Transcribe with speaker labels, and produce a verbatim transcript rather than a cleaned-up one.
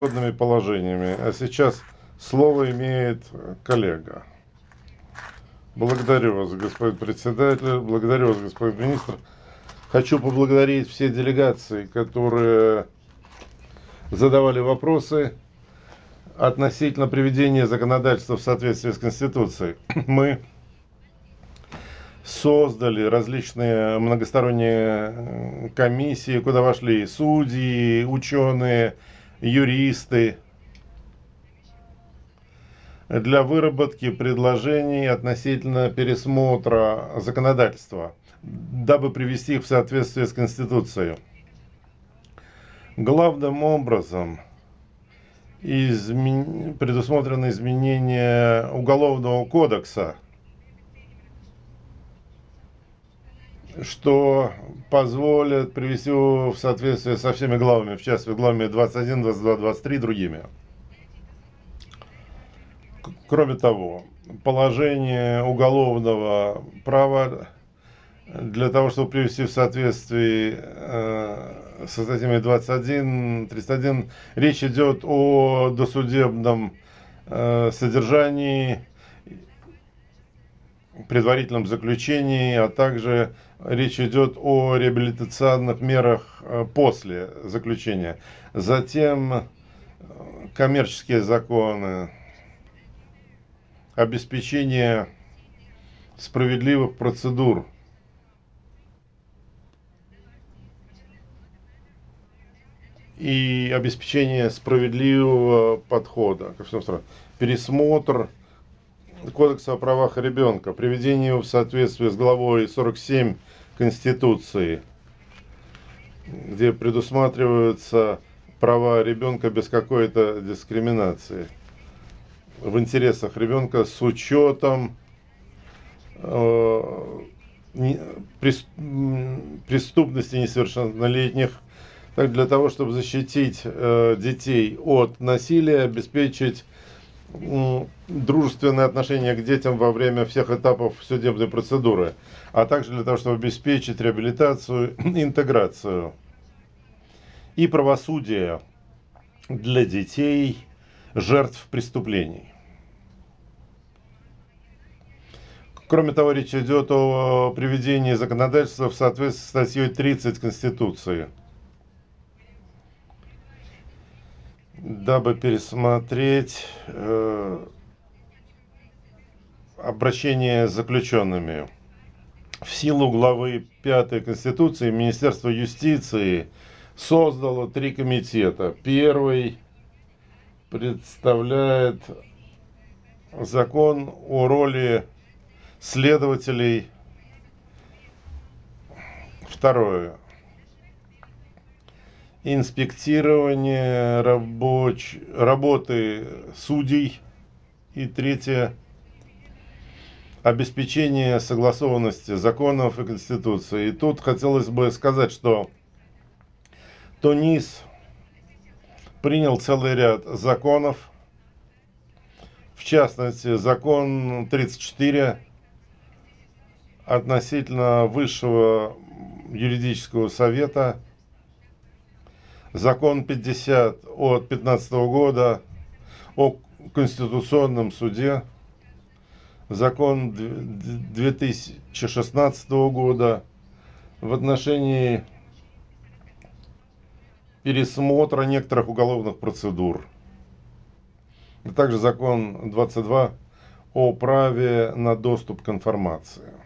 Speaker 1: международными положениями. А сейчас слово имеет коллега. Благодарю вас, господин председатель, благодарю вас, господин министр. Хочу поблагодарить все делегации, которые задавали вопросы относительно приведения законодательства в соответствии с Конституцией. Мы создали различные многосторонние комиссии, куда вошли судьи, ученые, юристы, для выработки предложений относительно пересмотра законодательства, дабы привести их в соответствие с Конституцией. Главным образом измен... предусмотрено изменение Уголовного кодекса, что позволит привести его в соответствие со всеми главами, в частности, главами двадцать один, двадцать два, двадцать три и другими. Кроме того, положение уголовного права для того, чтобы привести в соответствие э, со статьями двадцать один, тридцать один, речь идет о досудебном э, содержании, предварительном заключении, а также речь идет о реабилитационных мерах э, после заключения. Затем э, коммерческие законы, обеспечение справедливых процедур, и обеспечение справедливого подхода ко всем странам. Пересмотр Кодекса о правах ребенка, приведение его в соответствие с главой сорок семь Конституции, где предусматриваются права ребенка без какой-то дискриминации в интересах ребенка с учетом э, не, прес, преступности несовершеннолетних, так для того, чтобы защитить э, детей от насилия, обеспечить м, дружественное отношение к детям во время всех этапов судебной процедуры, а также для того, чтобы обеспечить реабилитацию, интеграцию и правосудие для детей, жертв преступлений. Кроме того, речь идет о приведении законодательства в соответствии с статьей тридцать Конституции, дабы пересмотреть э, обращение с заключенными. В силу главы пятой Конституции Министерство юстиции создало три комитета. Первый представляет закон о роли следователей. Второе. Инспектирование рабоч... работы судей. И третье. Обеспечение согласованности законов и Конституции. И тут хотелось бы сказать, что Тунис принял целый ряд законов, в частности, закон тридцать четыре относительно высшего юридического совета, закон пятьдесят от пятнадцатого года о Конституционном суде, закон две тысячи шестнадцатого года в отношении пересмотра некоторых уголовных процедур, а также закон двадцать два о праве на доступ к информации.